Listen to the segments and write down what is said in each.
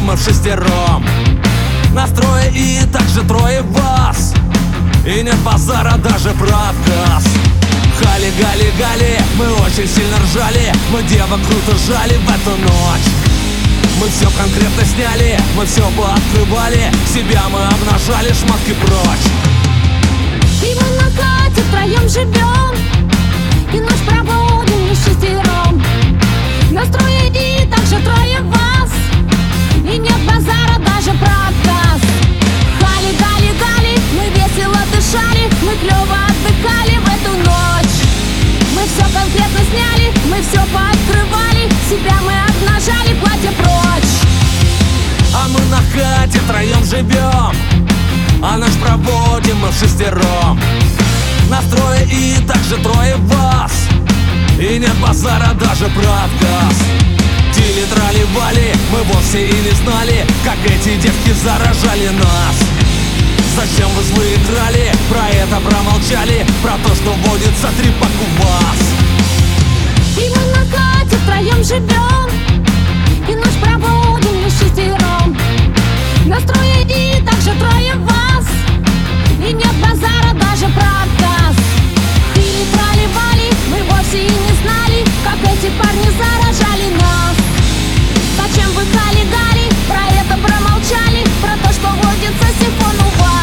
мы вшестером. Нас трое и также трое вас, и нет базара даже про отказ. Хали, гали, гали, мы очень сильно ржали, мы девок круто жали в эту ночь. Мы все конкретно сняли, мы все пооткрывали, себя мы обнажали, шмотки прочь. И мы на хате втроем живем, и ночь проводим мы шестером. Нас трое и также трое вас, и нет базара даже про отказ. Хали, гали, гали, мы весело дышали, мы клево отдыхали в эту ночь. Мы все конкретно сняли, мы все пооткрывали, себя мы обнажали, платье прочь. А мы на хате втроем живем, а ночь проводим мы вшестером. Нас трое и также трое вас, и нет базара даже про отказ. Тили-трали-вали, мы вовсе и не знали, как эти девки заражали нас. Зачем вы злые играли, про это промолчали, про то, что водится трепак у вас. И мы на хате втроем живем, и ночь проводим мы шестером. Нас трое и также трое вас, и нет базара даже про отказ. Тили-трали-вали, мы вовсе и не знали, как эти парни заражали нас. Зачем вы хали-гали, про это промолчали, про то, что водится сифон у вас.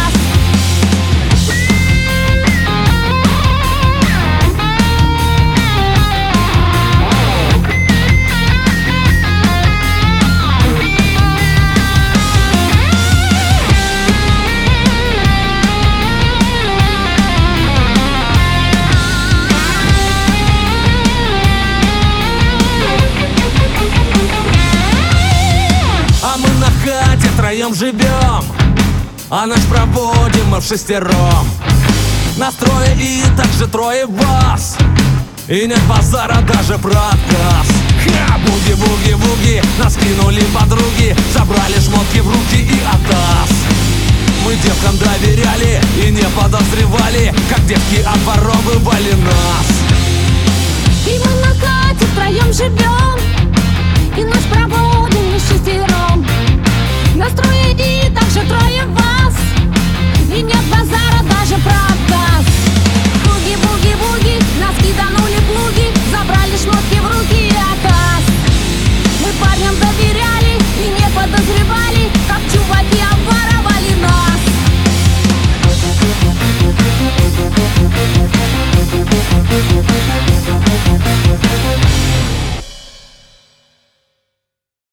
Втроем живем, а ночь проводим мы вшестером. Нас трое и также трое вас, и нет базара даже про отказ. Ха! Буги-буги-буги, нас кинули подруги, забрали шмотки в руки и атас. Мы девкам доверяли и не подозревали, как девки обворовывали нас. И мы на хате втроем живем,